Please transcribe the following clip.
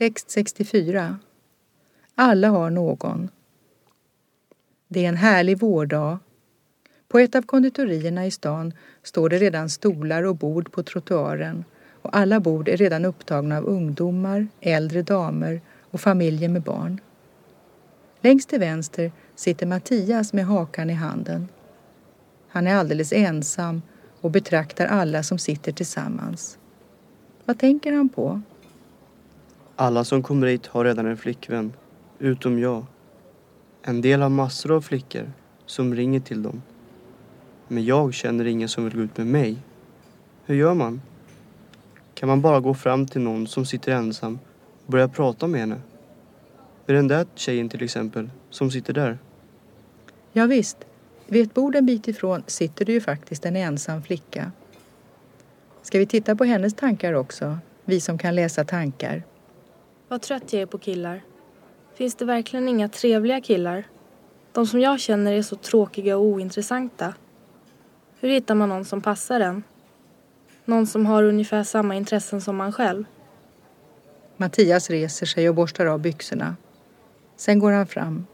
Text 64. Alla har någon. Det är en härlig vårdag. På ett av konditorierna i stan står det redan stolar och bord på trottoaren och alla bord är redan upptagna av ungdomar, äldre damer och familjer med barn. Längst till vänster sitter Mattias med hakan i handen. Han är alldeles ensam och betraktar alla som sitter tillsammans. Vad tänker han på? Alla som kommer hit har redan en flickvän, utom jag. En del har massor av flickor som ringer till dem. Men jag känner ingen som vill gå ut med mig. Hur gör man? Kan man bara gå fram till någon som sitter ensam och börja prata med henne? Är den där tjejen till exempel som sitter där? Ja visst, vid ett bord en bit ifrån sitter det ju faktiskt en ensam flicka. Ska vi titta på hennes tankar också, vi som kan läsa tankar? Vad trött jag är på killar. Finns det verkligen inga trevliga killar? De som jag känner är så tråkiga och ointressanta. Hur hittar man någon som passar en? Någon som har ungefär samma intressen som man själv? Mattias reser sig och borstar av byxorna. Sen går han fram.